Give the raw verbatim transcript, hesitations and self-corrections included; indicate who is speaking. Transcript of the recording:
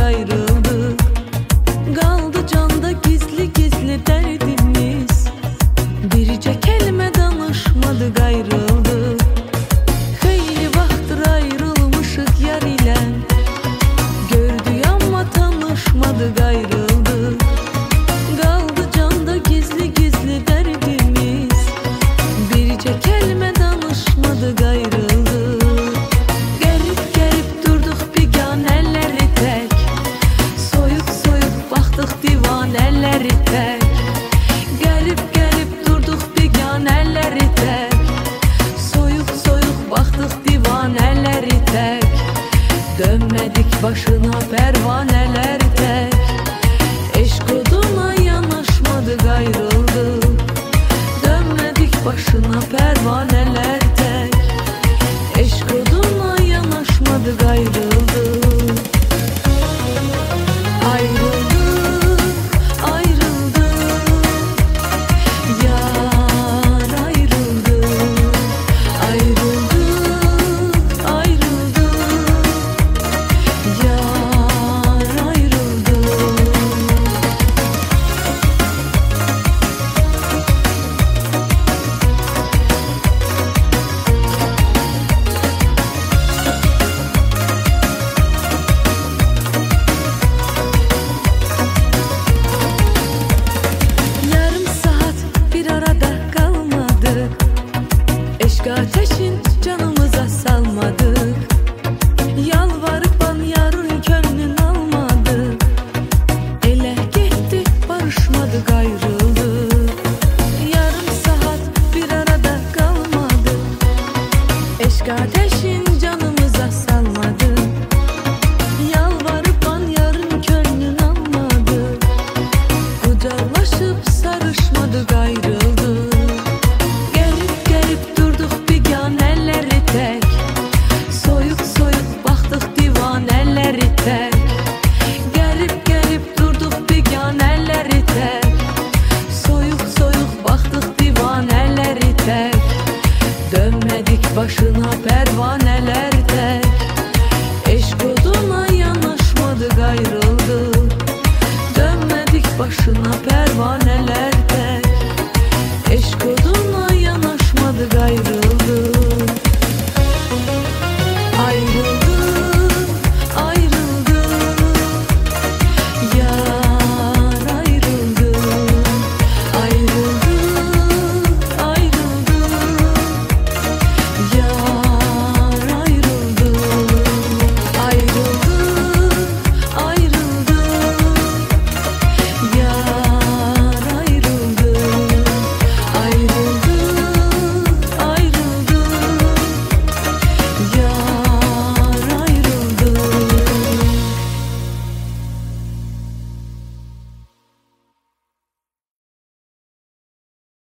Speaker 1: ayrıldık. Kaldı canda gizli gizli derdimiz. Birce kelime danışmadık ayrıldık. Hayli vaxtdır ayrılmışık yar ile. Gördük ama tanışmadık ayrıldık. Kaldı canda gizli gizli derdimiz. Birce kelime danışmadık ayrıldık. Garip garip durduk biganeleri tek. Soyup soyup baktık divaneleri tek. Garip garip durduk biganeleri tek. Soyup soyup baktık divaneleri tek. Dönmedik başına pervaneler tek. Eşk oduna yanaşmadık ayrıldık. Dönmedik başına pervaneler tek. Eşk oduna yanaşmadık ayrıldık. Ayrıldık, ayrıldık. Yar ayrıldık. Ayrıldık, ayrıldık. Yar ayrıldık. Yarım saat bir arada kalmadık. Eşk ateşin canımıza salmadık. Yalvarıp an yarın gönlün almadık. Ele gitti barışmadık ayrıldık. Yarım saat bir arada kalmadık. Eşk ateşin canımıza salmadık. Yalvarıp an yarın gönlün almadık. Kucaklaşıp sarışmadık ayrıldık. Garip garip durduk biganeleri tek. Soyup soyup baktık divaneleri tek. Garip garip durduk biganeleri tek. Soyup soyup baktık divaneleri tek. Dönmedik başına pervaneler tek. Eşk oduna yanaşmadık ayrıldık. Dönmedik başına pervaneler